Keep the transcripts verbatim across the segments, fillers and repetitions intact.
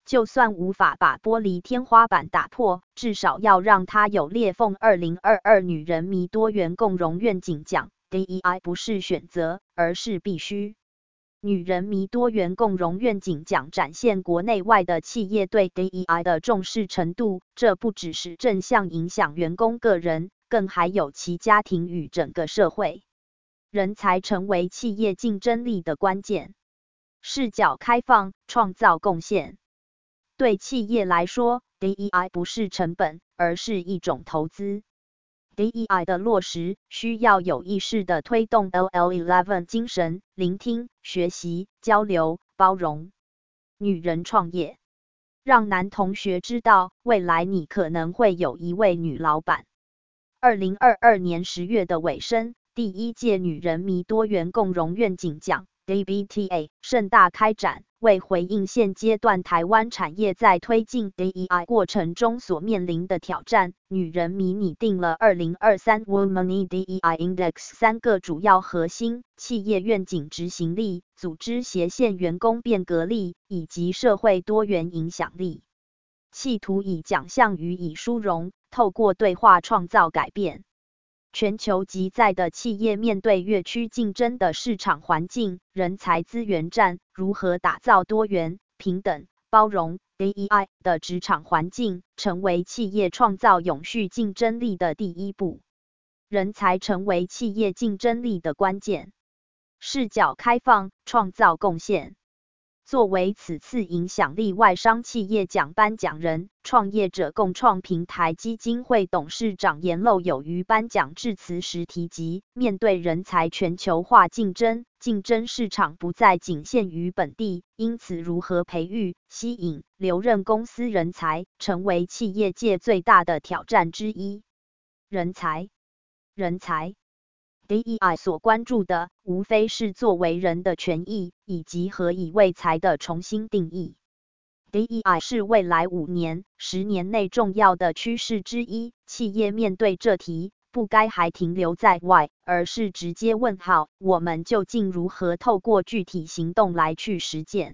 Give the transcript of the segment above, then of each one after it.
就算无法把玻璃天花板打破，至少要让它有裂缝。二零二二女人迷多元共融愿景奖 D E I 不是选择，而是必须。女人迷多元共融愿景奖展现国内外的企业对 D E I 的重视程度，这不只是正向影响员工个人，更还有其家庭与整个社会。人才成为企业竞争力的关键。视角开放，创造贡献。对企业来说 ，D E I 不是成本，而是一种投资。D E I 的落实需要有意识地推动 L L 十一 精神，聆听、学习、交流、包容。女人创业，让男同学知道，未来你可能会有一位女老板。二零二二年十月的尾声，第一届女人迷多元共融愿景奖 D B T A 盛大开展。为回应现阶段台湾产业在推进 D E I 过程中所面临的挑战，女人迷拟定了二零二三 Women D E I Index 三个主要核心：企业愿景执行力、组织协线员工变革力以及社会多元影响力。企图以奖项予以殊荣，透过对话创造改变。全球极在的企业面对越趋竞争的市场环境、人才资源战，如何打造多元、平等、包容 D E I 的职场环境，成为企业创造永续竞争力的第一步。人才成为企业竞争力的关键。视角开放，创造贡献。作为此次影响力外商企业奖颁奖人，创业者共创平台基金会董事长颜漏友于颁奖致辞时提及，面对人才全球化竞争，竞争市场不再仅限于本地，因此如何培育、吸引、留任公司人才，成为企业界最大的挑战之一。人才，人才。D E I 所关注的，无非是作为人的权益，以及何以为才的重新定义。D E I 是未来五年、十年内重要的趋势之一，企业面对这题，不该还停留在 why， 而是直接问号，我们究竟如何透过具体行动来去实践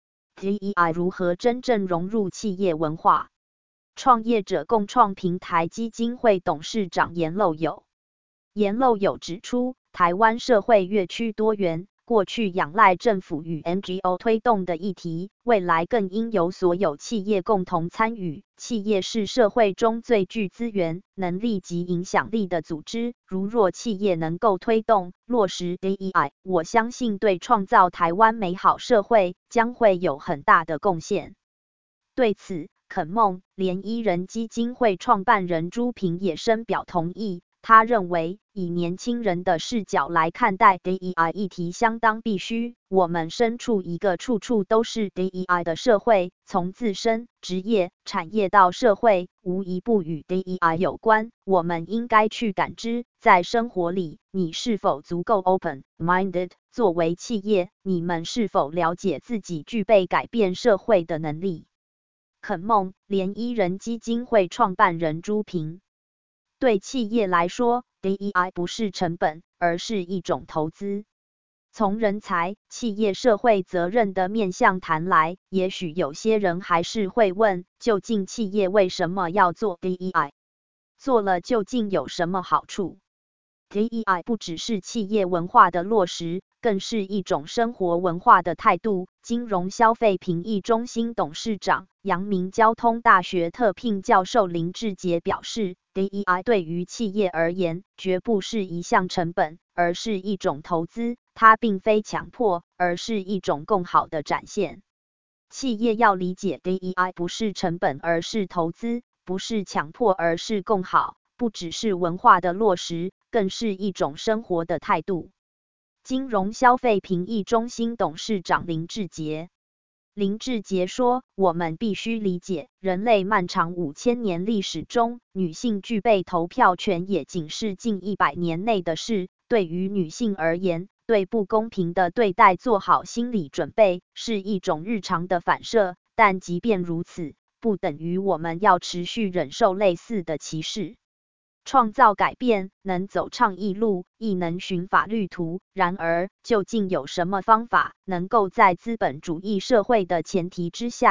？D E I 如何真正融入企业文化？创业者共创平台基金会董事长颜漏友。颜漏友指出，台湾社会越趋多元，过去仰赖政府与 N G O 推动的议题，未来更应由所有企业共同参与。企业是社会中最具资源、能力及影响力的组织，如若企业能够推动、落实 D E I， 我相信对创造台湾美好社会将会有很大的贡献。对此，肯梦涟漪人基金会创办人朱平也深表同意。他认为，以年轻人的视角来看待 D E I 议题相当必须。我们身处一个处处都是 D E I 的社会，从自身、职业、产业到社会，无一不与 D E I 有关。我们应该去感知，在生活里，你是否足够 open-minded？ 作为企业，你们是否了解自己具备改变社会的能力？肯梦涟漪人基金会创办人朱平。对企业来说 ，D E I 不是成本，而是一种投资。从人才、企业社会责任的面向谈来，也许有些人还是会问，究竟企业为什么要做 D E I？ 做了究竟有什么好处 ？D E I 不只是企业文化的落实，更是一种生活文化的态度。金融消费评议中心董事长、阳明交通大学特聘教授林志杰表示。D E I 对于企业而言，绝不是一项成本，而是一种投资。它并非强迫，而是一种更好的展现。企业要理解 D E I 不是成本，而是投资；不是强迫，而是更好。不只是文化的落实，更是一种生活的态度。金融消费评议中心董事长林志杰。林志杰说，我们必须理解，人类漫长五千年历史中，女性具备投票权也仅是近一百年内的事。对于女性而言，对不公平的对待做好心理准备，是一种日常的反射。但即便如此，不等于我们要持续忍受类似的歧视。创造改变，能走倡议路，亦能循法律途。然而，究竟有什么方法，能够在资本主义社会的前提之下，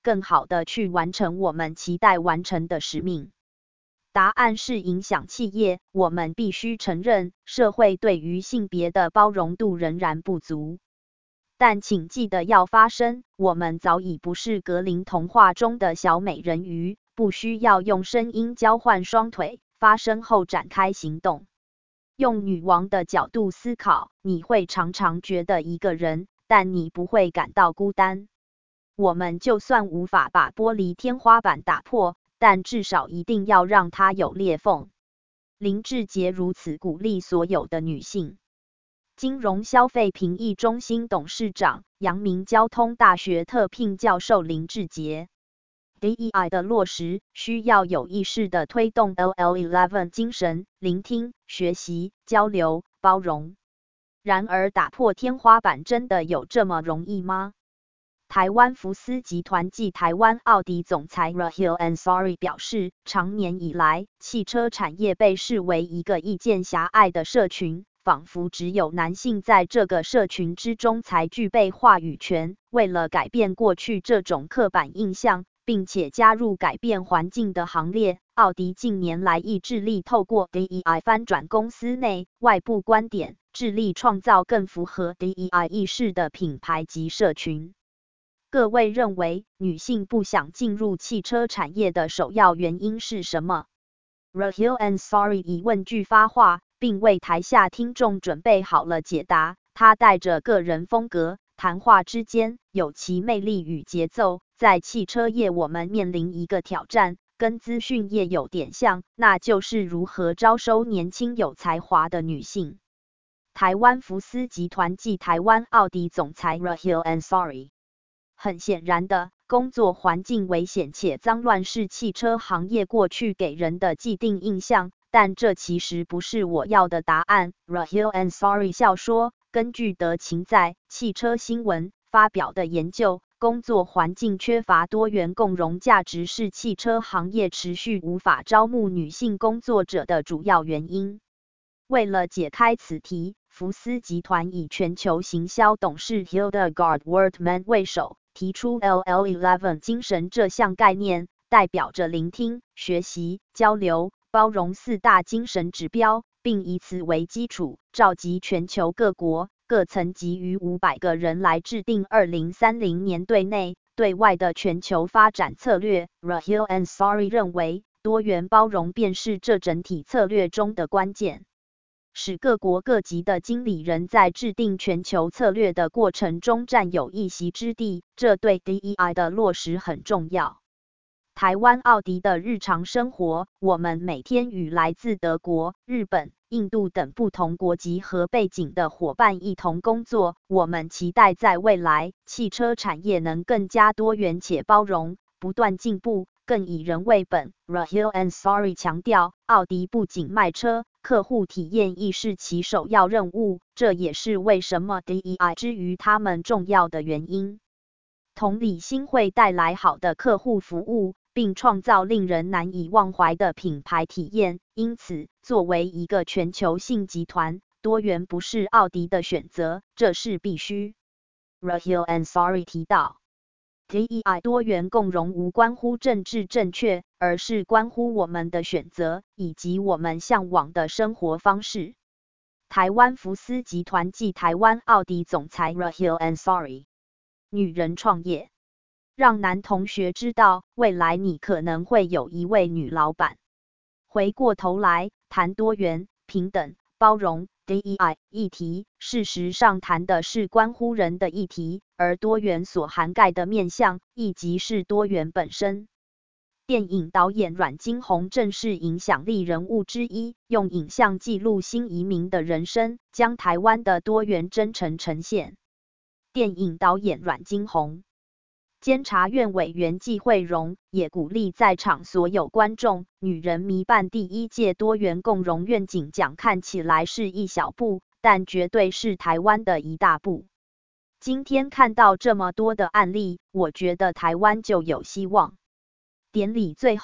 更好的去完成我们期待完成的使命？答案是影响企业。我们必须承认，社会对于性别的包容度仍然不足。但请记得要发声，我们早已不是格林童话中的小美人鱼，不需要用声音交换双腿，发声后展开行动。用女王的角度思考，你会常常觉得一个人，但你不会感到孤单。我们就算无法把玻璃天花板打破，但至少一定要让它有裂缝。林志杰如此鼓励所有的女性。金融消费评议中心董事长、阳明交通大学特聘教授林志杰。D E I 的落实需要有意识地推动 L L 十一 精神，聆听、学习、交流、包容。然而，打破天花板真的有这么容易吗？台湾福斯集团暨台湾奥迪总裁 Raheel Ansari 表示，长年以来，汽车产业被视为一个意见狭隘的社群，仿佛只有男性在这个社群之中才具备话语权。为了改变过去这种刻板印象，并且加入改变环境的行列，奥迪近年来亦致力透过 D E I 翻转公司内外部观点，致力创造更符合 D E I 意识的品牌及社群。各位认为，女性不想进入汽车产业的首要原因是什么？ Raheel Ansari 以问句发话，并为台下听众准备好了解答。他带着个人风格，谈话之间有其魅力与节奏。在汽车业，我们面临一个挑战，跟资讯业有点像，那就是如何招收年轻有才华的女性。台湾福斯集团暨台湾奥迪总裁 Raheel Ansari。很显然的，工作环境危险且脏乱是汽车行业过去给人的既定印象，但这其实不是我要的答案。Raheel Ansari 笑说，根据德勤在汽车新闻发表的研究，工作环境缺乏多元共融价值是汽车行业持续无法招募女性工作者的主要原因。为了解开此题，福斯集团以全球行销董事 Hildegard Wortmann 为首，提出 L L 十一 精神这项概念，代表着聆听、学习、交流、包容四大精神指标，并以此为基础，召集全球各国、各层级逾五百个人来制定二零三零年对内、对外的全球发展策略。Raheel Ansari 认为，多元包容便是这整体策略中的关键。使各国各级的经理人在制定全球策略的过程中占有一席之地，这对 D E I 的落实很重要。台湾奥迪的日常生活，我们每天与来自德国、日本、印度等不同国籍和背景的伙伴一同工作。我们期待在未来，汽车产业能更加多元且包容，不断进步，更以人为本。Raheel Ansari 强调，奥迪不仅卖车，客户体验亦是其首要任务，这也是为什么 D E I 之于他们重要的原因。同理心会带来好的客户服务，并创造令人难以忘怀的品牌体验。因此，作为一个全球性集团，多元不是奥迪的选择，这是必须。Raheel Ansari 提到， D E I 多元共融无关乎政治正确，而是关乎我们的选择以及我们向往的生活方式。台湾福斯集团暨台湾奥迪总裁 Raheel Ansari。女人创业，让男同学知道，未来你可能会有一位女老板。回过头来谈多元、平等、包容 D E I 议题，事实上谈的是关乎人的议题，而多元所涵盖的面向，亦即是多元本身。电影导演阮经宏正是影响力人物之一，用影像记录新移民的人生，将台湾的多元真诚呈现。电影导演阮经宏，监察院委员纪惠容也鼓励在场所有观众，女人迷办第一届多元共融愿景奖看起来是一小步，但绝对是台湾的一大步。今天看到这么多的案例，我觉得台湾就有希望。典礼最后，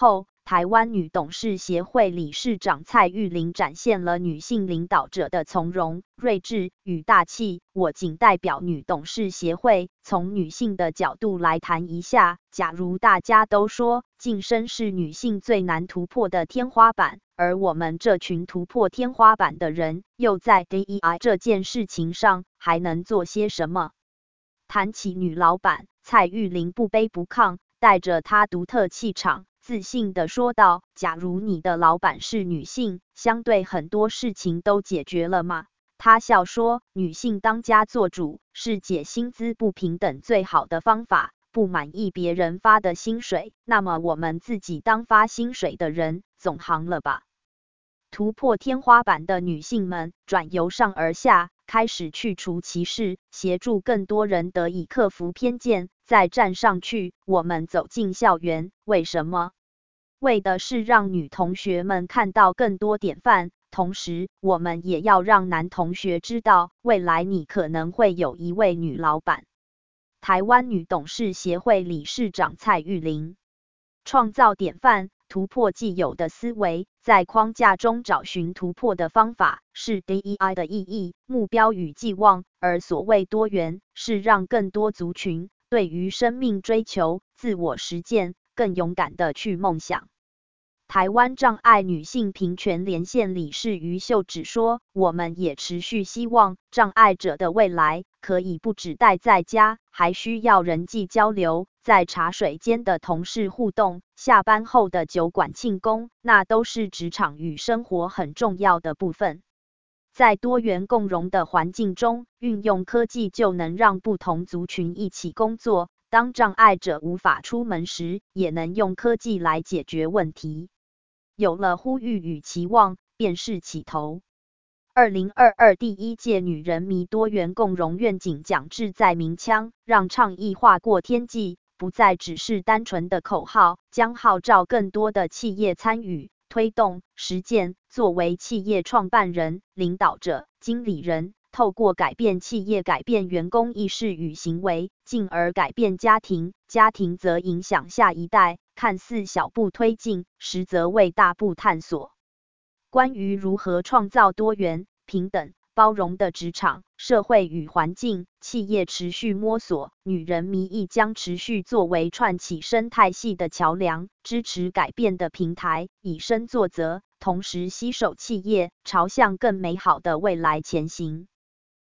台湾女董事协会理事长蔡玉玲展现了女性领导者的从容、睿智与大气。我仅代表女董事协会，从女性的角度来谈一下。假如大家都说晋升是女性最难突破的天花板，而我们这群突破天花板的人，又在 D E I 这件事情上还能做些什么？谈起女老板，蔡玉玲不卑不亢，带着她独特气场，自信地说道：假如你的老板是女性，相对很多事情都解决了吗？她笑说，女性当家做主是解薪资不平等最好的方法。不满意别人发的薪水，那么我们自己当发薪水的人，总行了吧？突破天花板的女性们，转由上而下，开始去除歧视，协助更多人得以克服偏见，再站上去。我们走进校园，为什么？为的是让女同学们看到更多典范，同时我们也要让男同学知道，未来你可能会有一位女老板。台湾女董事协会理事长蔡玉玲，创造典范，突破既有的思维，在框架中找寻突破的方法，是 D E I 的意义、目标与寄望。而所谓多元，是让更多族群对于生命追求、自我实践更勇敢地去梦想。台湾障碍女性平权连线理事于秀芷说，我们也持续希望障碍者的未来可以不只待在家，还需要人际交流，在茶水间的同事互动，下班后的酒馆庆功，那都是职场与生活很重要的部分。在多元共融的环境中，运用科技就能让不同族群一起工作，当障碍者无法出门时，也能用科技来解决问题。有了呼吁与期望，便是起头。二零二二第一届女人迷多元共融愿景奖志在鸣枪，让倡议划过天际，不再只是单纯的口号，将号召更多的企业参与、推动、实践。作为企业创办人、领导者、经理人，透过改变企业改变员工意识与行为，进而改变家庭，家庭则影响下一代。看似小步推进，实则为大步探索。关于如何创造多元、平等、包容的职场、社会与环境，企业持续摸索，女人迷亦将持续作为串起生态系的桥梁，支持改变的平台，以身作则，同时携手企业朝向更美好的未来前行。